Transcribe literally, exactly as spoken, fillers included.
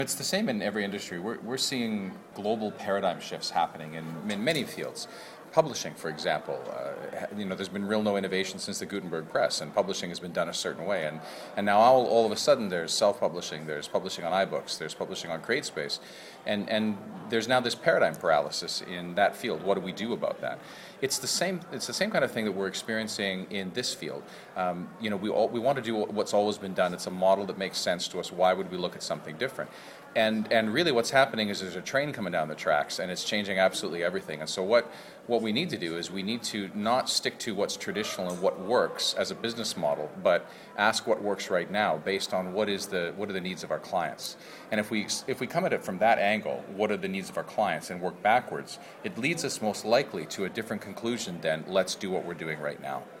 It's the same in every industry. We're, we're seeing global paradigm shifts happening in, in many fields. Publishing, for example, uh, you know, there's been real no innovation since the Gutenberg press, and publishing has been done a certain way. And, and now all, all of a sudden there's self-publishing, there's publishing on iBooks, there's publishing on CreateSpace, and, and there's now this paradigm paralysis in that field. What do we do about that? It's the same. It's the same kind of thing that we're experiencing in this field. Um, you know, we all, we want to do what's always been done. It's a model that makes sense to us. Why would we look at something different? And and really, what's happening is there's a train coming down the tracks, and it's changing absolutely everything. And so what what we need to do is we need to not stick to what's traditional and what works as a business model, but ask what works right now based on what is the what are the needs of our clients. And if we if we come at it from that angle, what are the needs of our clients, and work backwards, it leads us most likely to a different conclusion than let's do what we're doing right now.